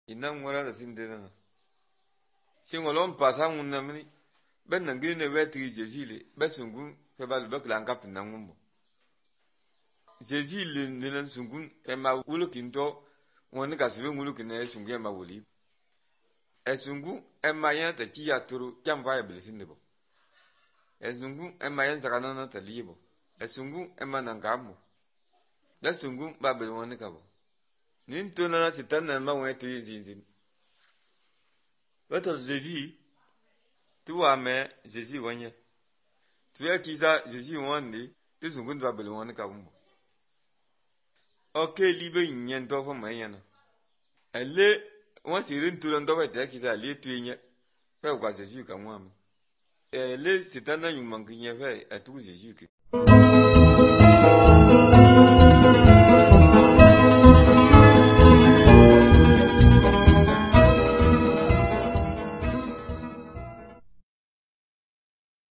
inang ngora da sindena singolom pasang unamni ben nangine wetri jejile besungu ke balu baklan kap nangumbo jejile nilan sungun e ma wulukinto woni kasbe wulukine sungu e ma wuli esungu e ma yan ta ci yaturu jamfa e bilisindebo esungu e ma yan sakana na talibo esungu e ma nangambo esungu ba bel woni kabo nin to na sitan na ma wetu yin Votre Jésus, tu as mais Jésus wanye. Tu as qui ça Jésus wande, tu sungun va belu wane kabumbo. Ok, libe nyen to fo mayana. Elle wan sirin tulan to wete qui ça li tuye. Fa kwa Jésus ka mwam. Elle c'est un an yumang ki nye fa a tout Jésus ki.